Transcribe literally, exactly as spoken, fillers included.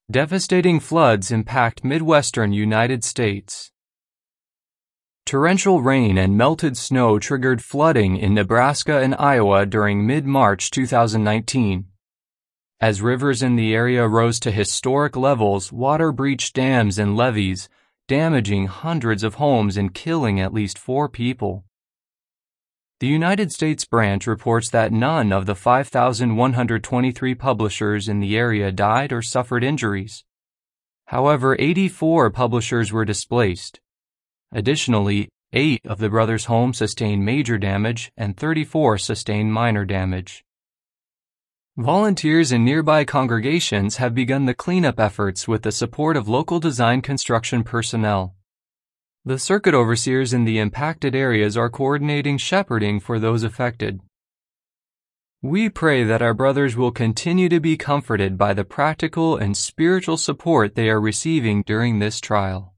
Devastating floods impact Midwestern United States. Torrential rain and melted snow triggered flooding in Nebraska and Iowa during mid-March two thousand nineteen. As rivers in the area rose to historic levels, water breached dams and levees, damaging hundreds of homes and killing at least four people. The United States branch reports that none of the five thousand one hundred twenty-three publishers in the area died or suffered injuries. However, eighty-four publishers were displaced. Additionally, eight of the brothers' homes sustained major damage and thirty-four sustained minor damage. Volunteers in nearby congregations have begun the cleanup efforts with the support of local design construction personnel. The circuit overseers in the impacted areas are coordinating shepherding for those affected. We pray that our brothers will continue to be comforted by the practical and spiritual support they are receiving during this trial.